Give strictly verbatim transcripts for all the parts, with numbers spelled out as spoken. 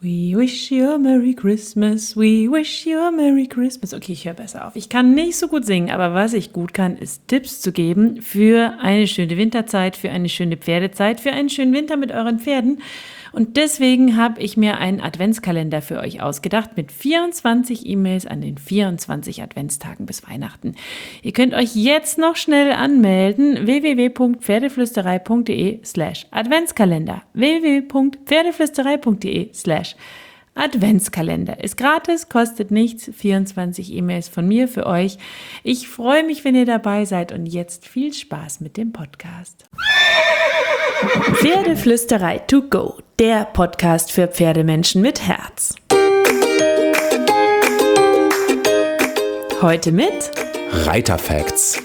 We wish you a Merry Christmas, we wish you a Merry Christmas. Okay, ich höre besser auf. Ich kann nicht so gut singen, aber was ich gut kann, ist Tipps zu geben für eine schöne Winterzeit, für eine schöne Pferdezeit, für einen schönen Winter mit euren Pferden. Und deswegen habe ich mir einen Adventskalender für euch ausgedacht mit vierundzwanzig E-Mails an den vierundzwanzig Adventstagen bis Weihnachten. Ihr könnt euch jetzt noch schnell anmelden. w w w punkt pferdeflüsterei punkt d e slash Adventskalender. w w w punkt pferdeflüsterei punkt d e slash Adventskalender. Ist gratis, kostet nichts. vierundzwanzig E-Mails von mir für euch. Ich freue mich, wenn ihr dabei seid und jetzt viel Spaß mit dem Podcast. Pferdeflüsterei to go, der Podcast für Pferdemenschen mit Herz. Heute mit Reiterfacts.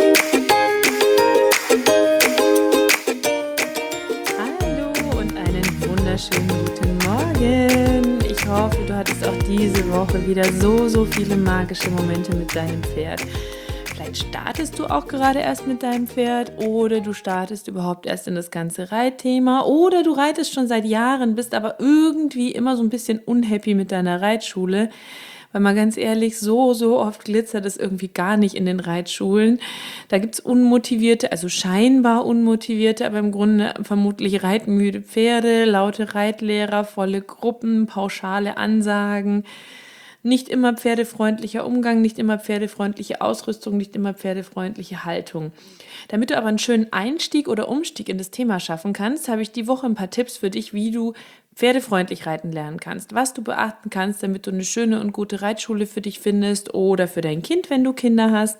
Hallo und einen wunderschönen guten Morgen. Ich hoffe, du hattest auch diese Woche wieder so, so viele magische Momente mit deinem Pferd. Vielleicht startest du auch gerade erst mit deinem Pferd oder du startest überhaupt erst in das ganze Reitthema oder du reitest schon seit Jahren, bist aber irgendwie immer so ein bisschen unhappy mit deiner Reitschule. Weil mal ganz ehrlich, so, so oft glitzert es irgendwie gar nicht in den Reitschulen. Da gibt es unmotivierte, also scheinbar unmotivierte, aber im Grunde vermutlich reitmüde Pferde, laute Reitlehrer, volle Gruppen, pauschale Ansagen. Nicht immer pferdefreundlicher Umgang, nicht immer pferdefreundliche Ausrüstung, nicht immer pferdefreundliche Haltung. Damit du aber einen schönen Einstieg oder Umstieg in das Thema schaffen kannst, habe ich die Woche ein paar Tipps für dich, wie du pferdefreundlich reiten lernen kannst, was du beachten kannst, damit du eine schöne und gute Reitschule für dich findest oder für dein Kind, wenn du Kinder hast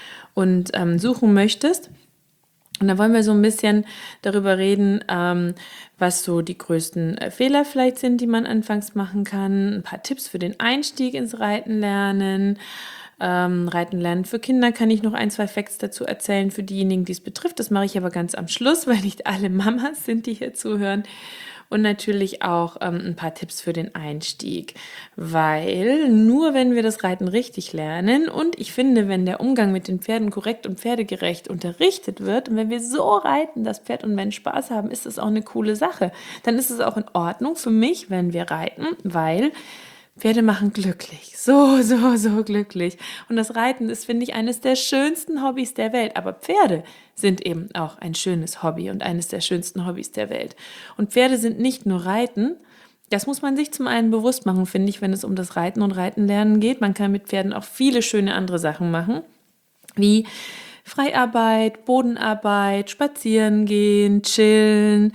und ähm, suchen möchtest. Und da wollen wir so ein bisschen darüber reden, ähm, was so die größten äh, Fehler vielleicht sind, die man anfangs machen kann. Ein paar Tipps für den Einstieg ins Reiten lernen. Ähm, Reiten lernen für Kinder kann ich noch ein, zwei Facts dazu erzählen für diejenigen, die es betrifft. Das mache ich aber ganz am Schluss, weil nicht alle Mamas sind, die hier zuhören. Und natürlich auch ähm, ein paar Tipps für den Einstieg, weil nur wenn wir das Reiten richtig lernen und ich finde, wenn der Umgang mit den Pferden korrekt und pferdegerecht unterrichtet wird und wenn wir so reiten, dass Pferd und Mensch Spaß haben, ist das auch eine coole Sache. Dann ist es auch in Ordnung für mich, wenn wir reiten, weil Pferde machen glücklich, so, so, so glücklich. Und das Reiten ist, finde ich, eines der schönsten Hobbys der Welt. Aber Pferde sind eben auch ein schönes Hobby und eines der schönsten Hobbys der Welt. Und Pferde sind nicht nur Reiten. Das muss man sich zum einen bewusst machen, finde ich, wenn es um das Reiten und Reitenlernen geht. Man kann mit Pferden auch viele schöne andere Sachen machen, wie Freiarbeit, Bodenarbeit, spazieren gehen, chillen,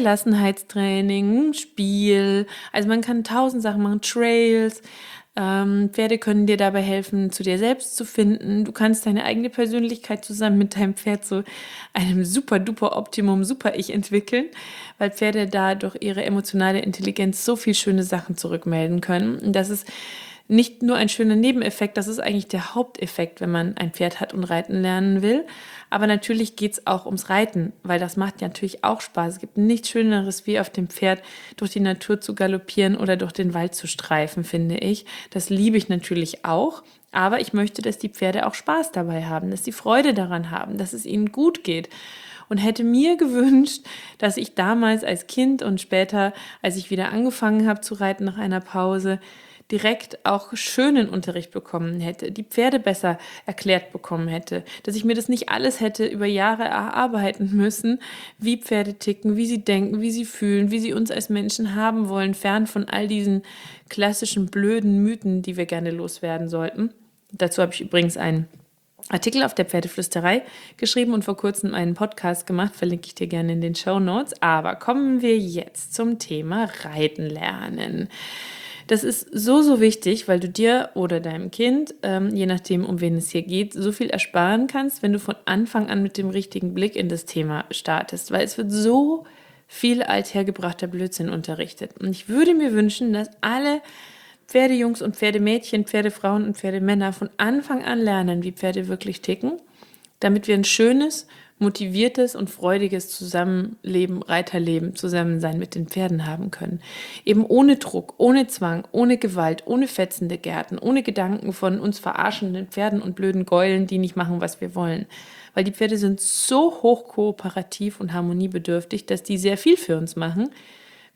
Gelassenheitstraining, Spiel. Also man kann tausend Sachen machen, Trails. Ähm, Pferde können dir dabei helfen, zu dir selbst zu finden. Du kannst deine eigene Persönlichkeit zusammen mit deinem Pferd zu einem super duper Optimum, super Ich entwickeln, weil Pferde da durch ihre emotionale Intelligenz so viel schöne Sachen zurückmelden können. Und das ist nicht nur ein schöner Nebeneffekt, das ist eigentlich der Haupteffekt, wenn man ein Pferd hat und reiten lernen will. Aber natürlich geht's auch ums Reiten, weil das macht ja natürlich auch Spaß. Es gibt nichts Schöneres, wie auf dem Pferd durch die Natur zu galoppieren oder durch den Wald zu streifen, finde ich. Das liebe ich natürlich auch. Aber ich möchte, dass die Pferde auch Spaß dabei haben, dass sie Freude daran haben, dass es ihnen gut geht. Und hätte mir gewünscht, dass ich damals als Kind und später, als ich wieder angefangen habe zu reiten nach einer Pause, direkt auch schönen Unterricht bekommen hätte, die Pferde besser erklärt bekommen hätte, dass ich mir das nicht alles hätte über Jahre erarbeiten müssen, wie Pferde ticken, wie sie denken, wie sie fühlen, wie sie uns als Menschen haben wollen, fern von all diesen klassischen blöden Mythen, die wir gerne loswerden sollten. Dazu habe ich übrigens einen Artikel auf der Pferdeflüsterei geschrieben und vor kurzem einen Podcast gemacht, verlinke ich dir gerne in den Shownotes. Aber kommen wir jetzt zum Thema Reiten lernen. Das ist so, so wichtig, weil du dir oder deinem Kind, ähm, je nachdem, um wen es hier geht, so viel ersparen kannst, wenn du von Anfang an mit dem richtigen Blick in das Thema startest. Weil es wird so viel althergebrachter Blödsinn unterrichtet. Und ich würde mir wünschen, dass alle Pferdejungs und Pferdemädchen, Pferdefrauen und Pferdemänner von Anfang an lernen, wie Pferde wirklich ticken, damit wir ein schönes, motiviertes und freudiges Zusammenleben, Reiterleben, Zusammensein mit den Pferden haben können. Eben ohne Druck, ohne Zwang, ohne Gewalt, ohne fetzende Gärten, ohne Gedanken von uns verarschenden Pferden und blöden Gäulen, die nicht machen, was wir wollen. Weil die Pferde sind so hoch kooperativ und harmoniebedürftig, dass die sehr viel für uns machen,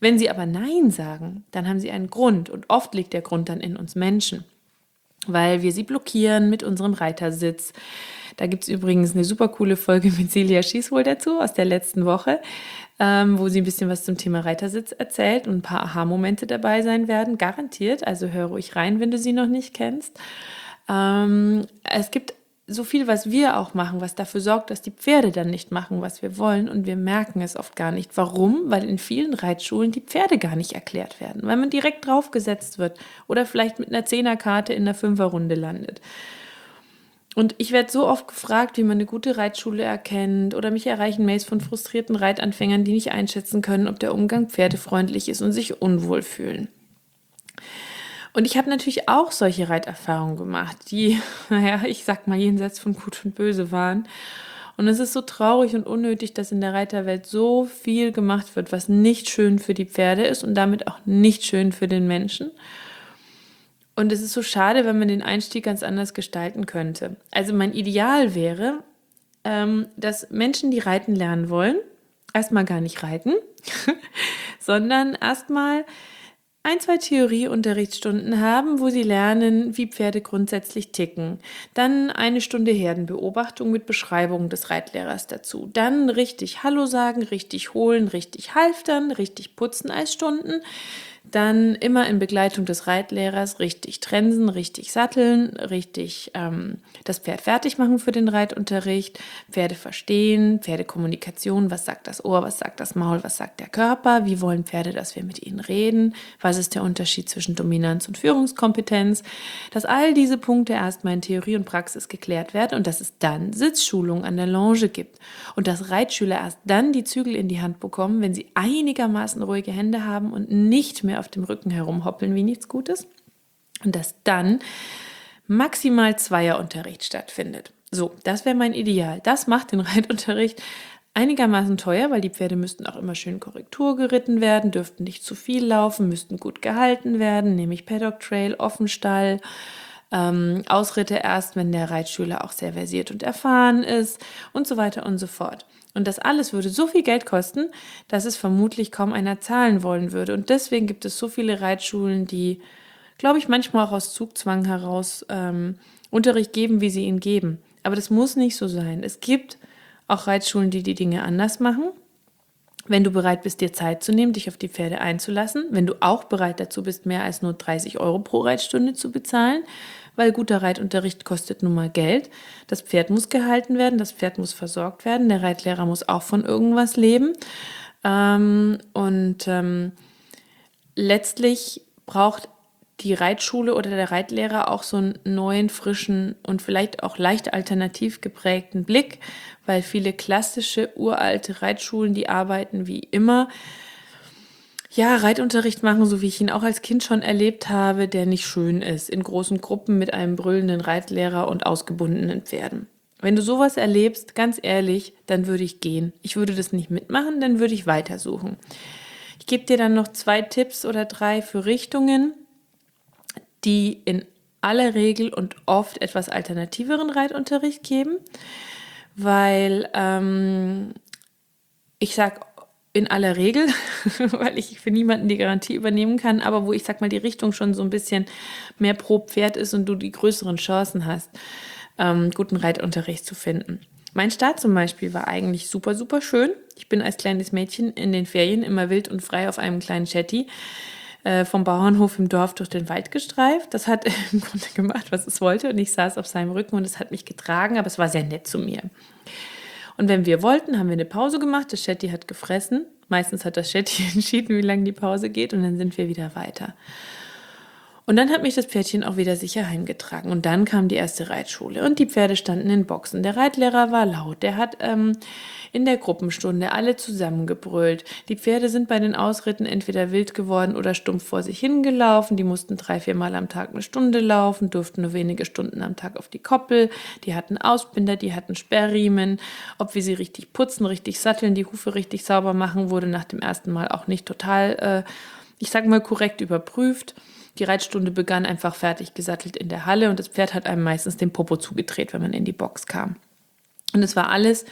Wenn sie aber Nein sagen, dann haben sie einen Grund und oft liegt der Grund dann in uns Menschen, weil wir sie blockieren mit unserem Reitersitz. Da gibt es übrigens eine super coole Folge mit Silja Schießwohl dazu aus der letzten Woche, ähm, wo sie ein bisschen was zum Thema Reitersitz erzählt und ein paar Aha-Momente dabei sein werden, garantiert. Also hör ruhig rein, wenn du sie noch nicht kennst. Ähm, es gibt so viel, was wir auch machen, was dafür sorgt, dass die Pferde dann nicht machen, was wir wollen, und wir merken es oft gar nicht. Warum? Weil in vielen Reitschulen die Pferde gar nicht erklärt werden, weil man direkt draufgesetzt wird oder vielleicht mit einer Zehnerkarte in der Fünferrunde landet. Und ich werde so oft gefragt, wie man eine gute Reitschule erkennt, oder mich erreichen Mails von frustrierten Reitanfängern, die nicht einschätzen können, ob der Umgang pferdefreundlich ist und sich unwohl fühlen. Und ich habe natürlich auch solche Reiterfahrungen gemacht, die, naja, ich sag mal, jenseits von Gut und Böse waren. Und es ist so traurig und unnötig, dass in der Reiterwelt so viel gemacht wird, was nicht schön für die Pferde ist und damit auch nicht schön für den Menschen. Und es ist so schade, wenn man den Einstieg ganz anders gestalten könnte. Also mein Ideal wäre, ähm, dass Menschen, die reiten lernen wollen, erstmal gar nicht reiten, sondern erstmal ein, zwei Theorieunterrichtsstunden haben, wo sie lernen, wie Pferde grundsätzlich ticken. Dann eine Stunde Herdenbeobachtung mit Beschreibung des Reitlehrers dazu. Dann richtig Hallo sagen, richtig holen, richtig halftern, richtig putzen als Stunden. Dann immer in Begleitung des Reitlehrers richtig trensen, richtig satteln, richtig ähm, das Pferd fertig machen für den Reitunterricht, Pferde verstehen, Pferdekommunikation, was sagt das Ohr, was sagt das Maul, was sagt der Körper, wie wollen Pferde, dass wir mit ihnen reden, was ist der Unterschied zwischen Dominanz und Führungskompetenz, dass all diese Punkte erstmal in Theorie und Praxis geklärt werden und dass es dann Sitzschulung an der Longe gibt und dass Reitschüler erst dann die Zügel in die Hand bekommen, wenn sie einigermaßen ruhige Hände haben und nicht mehr auf dem Rücken herumhoppeln wie nichts Gutes, und dass dann maximal Zweierunterricht stattfindet. So, das wäre mein Ideal. Das macht den Reitunterricht einigermaßen teuer, weil die Pferde müssten auch immer schön Korrektur geritten werden, dürften nicht zu viel laufen, müssten gut gehalten werden, nämlich Paddock Trail, Offenstall, ähm, Ausritte erst, wenn der Reitschüler auch sehr versiert und erfahren ist und so weiter und so fort. Und das alles würde so viel Geld kosten, dass es vermutlich kaum einer zahlen wollen würde. Und deswegen gibt es so viele Reitschulen, die, glaube ich, manchmal auch aus Zugzwang heraus ähm, Unterricht geben, wie sie ihn geben. Aber das muss nicht so sein. Es gibt auch Reitschulen, die die Dinge anders machen. Wenn du bereit bist, dir Zeit zu nehmen, dich auf die Pferde einzulassen, wenn du auch bereit dazu bist, mehr als nur dreißig Euro pro Reitstunde zu bezahlen, weil guter Reitunterricht kostet nun mal Geld. Das Pferd muss gehalten werden, das Pferd muss versorgt werden, der Reitlehrer muss auch von irgendwas leben. Ähm, und ähm, letztlich braucht die Reitschule oder der Reitlehrer auch so einen neuen, frischen und vielleicht auch leicht alternativ geprägten Blick, weil viele klassische, uralte Reitschulen, die arbeiten wie immer, ja, Reitunterricht machen, so wie ich ihn auch als Kind schon erlebt habe, der nicht schön ist, in großen Gruppen mit einem brüllenden Reitlehrer und ausgebundenen Pferden. Wenn du sowas erlebst, ganz ehrlich, dann würde ich gehen. Ich würde das nicht mitmachen, dann würde ich weitersuchen. Ich gebe dir dann noch zwei Tipps oder drei für Richtungen, die in aller Regel und oft etwas alternativeren Reitunterricht geben, weil ähm, ich sage in aller Regel, weil ich für niemanden die Garantie übernehmen kann, aber wo ich sag mal die Richtung schon so ein bisschen mehr pro Pferd ist und du die größeren Chancen hast, ähm, guten Reitunterricht zu finden. Mein Start zum Beispiel war eigentlich super, super schön. Ich bin als kleines Mädchen in den Ferien immer wild und frei auf einem kleinen Shetty äh, vom Bauernhof im Dorf durch den Wald gestreift. Das hat im Grunde gemacht, was es wollte, und ich saß auf seinem Rücken und es hat mich getragen, aber es war sehr nett zu mir. Und wenn wir wollten, haben wir eine Pause gemacht. Das Shetty hat gefressen. Meistens hat das Shetty entschieden, wie lange die Pause geht, und dann sind wir wieder weiter. Und dann hat mich das Pferdchen auch wieder sicher heimgetragen. Und dann kam die erste Reitschule und die Pferde standen in Boxen. Der Reitlehrer war laut. Der hat ähm, in der Gruppenstunde alle zusammengebrüllt. Die Pferde sind bei den Ausritten entweder wild geworden oder stumpf vor sich hingelaufen. Die mussten drei, vier Mal am Tag eine Stunde laufen, durften nur wenige Stunden am Tag auf die Koppel. Die hatten Ausbinder, die hatten Sperrriemen. Ob wir sie richtig putzen, richtig satteln, die Hufe richtig sauber machen, wurde nach dem ersten Mal auch nicht total, äh, ich sag mal, korrekt überprüft. Die Reitstunde begann einfach fertig gesattelt in der Halle und das Pferd hat einem meistens den Popo zugedreht, wenn man in die Box kam. Und es war alles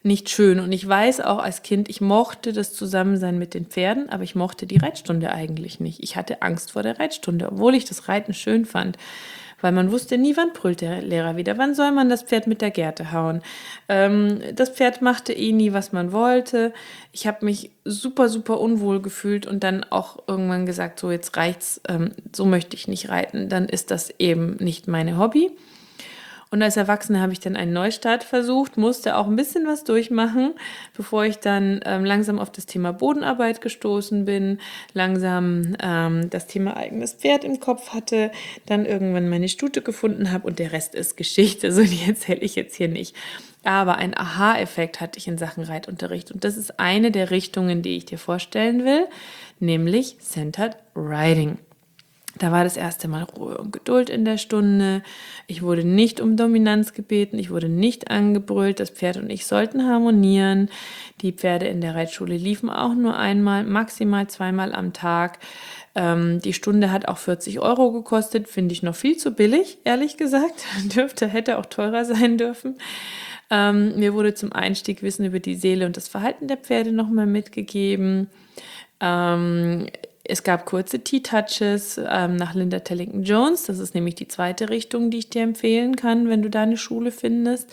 nicht schön. Und ich weiß auch als Kind, ich mochte das Zusammensein mit den Pferden, aber ich mochte die Reitstunde eigentlich nicht. Ich hatte Angst vor der Reitstunde, obwohl ich das Reiten schön fand. Weil man wusste nie, wann brüllt der Lehrer wieder, wann soll man das Pferd mit der Gerte hauen. Ähm, das Pferd machte eh nie, was man wollte. Ich habe mich super, super unwohl gefühlt und dann auch irgendwann gesagt, so jetzt reicht's, ähm, so möchte ich nicht reiten, dann ist das eben nicht meine Hobby. Und als Erwachsene habe ich dann einen Neustart versucht, musste auch ein bisschen was durchmachen, bevor ich dann ähm, langsam auf das Thema Bodenarbeit gestoßen bin, langsam ähm, das Thema eigenes Pferd im Kopf hatte, dann irgendwann meine Stute gefunden habe und der Rest ist Geschichte, so die erzähle ich jetzt hier nicht. Aber ein Aha-Effekt hatte ich in Sachen Reitunterricht und das ist eine der Richtungen, die ich dir vorstellen will, nämlich Centered Riding. Da war das erste Mal Ruhe und Geduld in der Stunde. Ich wurde nicht um Dominanz gebeten, ich wurde nicht angebrüllt. Das Pferd und ich sollten harmonieren. Die Pferde in der Reitschule liefen auch nur einmal, maximal zweimal am Tag. Ähm, die Stunde hat auch vierzig Euro gekostet, finde ich noch viel zu billig, ehrlich gesagt. Dürfte, hätte auch teurer sein dürfen. Ähm, mir wurde zum Einstieg Wissen über die Seele und das Verhalten der Pferde nochmal mitgegeben. Ähm, Es gab kurze T-Touches ähm, nach Linda Tellington-Jones. Das ist nämlich die zweite Richtung, die ich dir empfehlen kann, wenn du da eine Schule findest.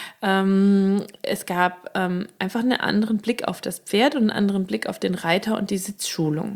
Ähm, es gab ähm, einfach einen anderen Blick auf das Pferd und einen anderen Blick auf den Reiter und die Sitzschulung.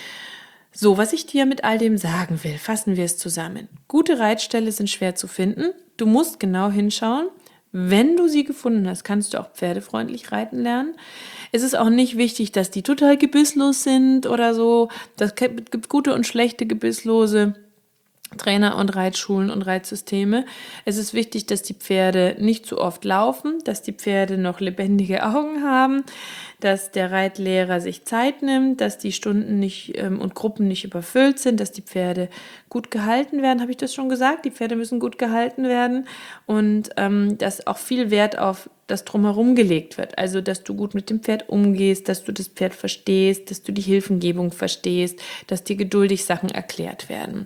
So, was ich dir mit all dem sagen will, fassen wir es zusammen. Gute Reitställe sind schwer zu finden. Du musst genau hinschauen. Wenn du sie gefunden hast, kannst du auch pferdefreundlich reiten lernen. Es ist auch nicht wichtig, dass die total gebisslos sind oder so. Das gibt gute und schlechte gebisslose Trainer und Reitschulen und Reitsysteme. Es ist wichtig, dass die Pferde nicht zu oft laufen, dass die Pferde noch lebendige Augen haben, dass der Reitlehrer sich Zeit nimmt, dass die Stunden nicht ähm, und Gruppen nicht überfüllt sind, dass die Pferde gut gehalten werden. Habe ich das schon gesagt? Die Pferde müssen gut gehalten werden und ähm, dass auch viel Wert auf das Drumherum gelegt wird. Also, dass du gut mit dem Pferd umgehst, dass du das Pferd verstehst, dass du die Hilfengebung verstehst, dass dir geduldig Sachen erklärt werden.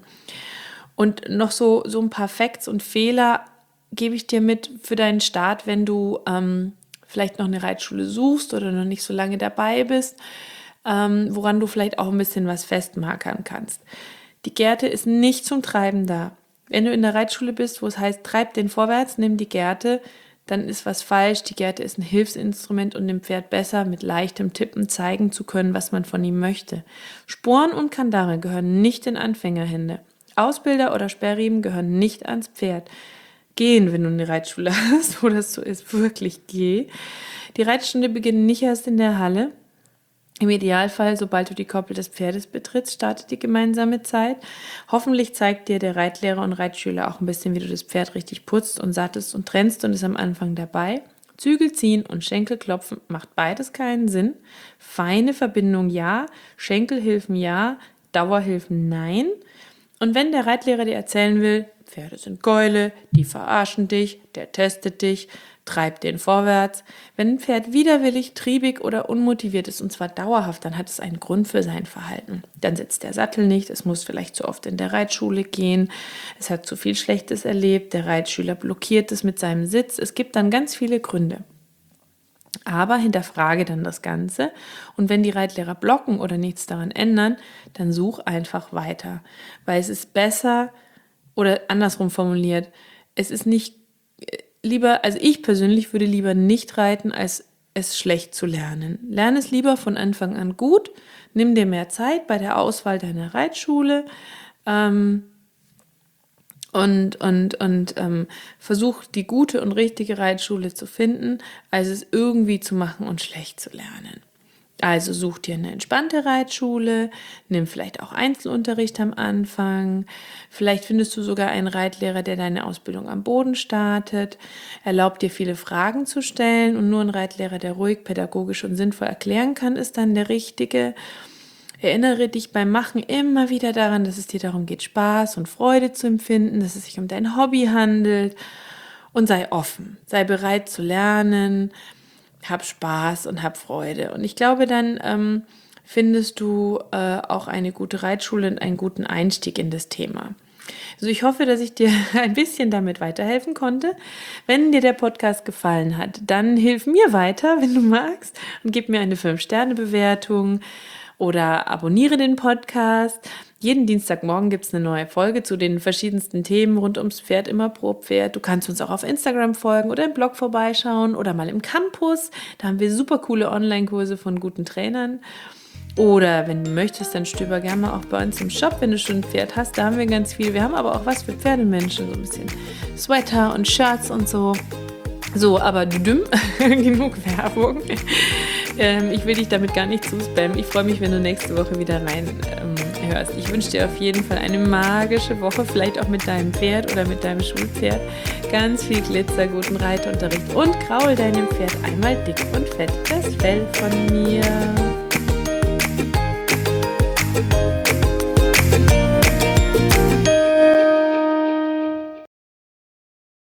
Und noch so, so ein paar Facts und Fehler gebe ich dir mit für deinen Start, wenn du ähm, vielleicht noch eine Reitschule suchst oder noch nicht so lange dabei bist, ähm, woran du vielleicht auch ein bisschen was festmarkern kannst. Die Gerte ist nicht zum Treiben da. Wenn du in der Reitschule bist, wo es heißt, treib den vorwärts, nimm die Gerte, dann ist was falsch. Die Gerte ist ein Hilfsinstrument, um dem Pferd besser mit leichtem Tippen zeigen zu können, was man von ihm möchte. Sporen und Kandare gehören nicht in Anfängerhände. Ausbilder oder Sperrriemen gehören nicht ans Pferd. Gehen, wenn du eine Reitschule hast, wo das so ist, wirklich geh. Die Reitstunde beginnt nicht erst in der Halle. Im Idealfall, sobald du die Koppel des Pferdes betrittst, startet die gemeinsame Zeit. Hoffentlich zeigt dir der Reitlehrer und Reitschüler auch ein bisschen, wie du das Pferd richtig putzt und sattelst und trennst und ist am Anfang dabei. Zügel ziehen und Schenkel klopfen macht beides keinen Sinn. Feine Verbindung ja, Schenkelhilfen ja, Dauerhilfen nein. Und wenn der Reitlehrer dir erzählen will, Pferde sind Gäule, die verarschen dich, der testet dich, treibt den vorwärts. Wenn ein Pferd widerwillig, triebig oder unmotiviert ist, und zwar dauerhaft, dann hat es einen Grund für sein Verhalten. Dann sitzt der Sattel nicht, es muss vielleicht zu oft in der Reitschule gehen, es hat zu viel Schlechtes erlebt, der Reitschüler blockiert es mit seinem Sitz. Es gibt dann ganz viele Gründe. Aber hinterfrage dann das Ganze und wenn die Reitlehrer blocken oder nichts daran ändern, dann such einfach weiter, weil es ist besser oder andersrum formuliert, es ist nicht lieber, also ich persönlich würde lieber nicht reiten, als es schlecht zu lernen. Lerne es lieber von Anfang an gut, nimm dir mehr Zeit bei der Auswahl deiner Reitschule, ähm, Und, und, und ähm, versuch die gute und richtige Reitschule zu finden, als es irgendwie zu machen und schlecht zu lernen. Also such dir eine entspannte Reitschule, nimm vielleicht auch Einzelunterricht am Anfang. Vielleicht findest du sogar einen Reitlehrer, der deine Ausbildung am Boden startet. Erlaubt dir viele Fragen zu stellen und nur ein Reitlehrer, der ruhig, pädagogisch und sinnvoll erklären kann, ist dann der Richtige. Erinnere dich beim Machen immer wieder daran, dass es dir darum geht, Spaß und Freude zu empfinden, dass es sich um dein Hobby handelt und sei offen, sei bereit zu lernen, hab Spaß und hab Freude. Und ich glaube, dann ähm, findest du äh, auch eine gute Reitschule und einen guten Einstieg in das Thema. Also ich hoffe, dass ich dir ein bisschen damit weiterhelfen konnte. Wenn dir der Podcast gefallen hat, dann hilf mir weiter, wenn du magst, und gib mir eine fünf Sterne Bewertung oder abonniere den Podcast. Jeden Dienstagmorgen gibt es eine neue Folge zu den verschiedensten Themen rund ums Pferd, immer pro Pferd. Du kannst uns auch auf Instagram folgen oder im Blog vorbeischauen oder mal im Campus. Da haben wir super coole Online-Kurse von guten Trainern. Oder wenn du möchtest, dann stöber gerne mal auch bei uns im Shop, wenn du schon ein Pferd hast. Da haben wir ganz viel. Wir haben aber auch was für Pferdemenschen, so ein bisschen Sweater und Shirts und so. So, aber düdüm, genug Werbung. Ähm, ich will dich damit gar nicht zuspammen. Ich freue mich, wenn du nächste Woche wieder rein ähm, hörst. Ich wünsche dir auf jeden Fall eine magische Woche, vielleicht auch mit deinem Pferd oder mit deinem Schulpferd. Ganz viel Glitzer, guten Reitunterricht und kraul deinem Pferd einmal dick und fett das Fell von mir.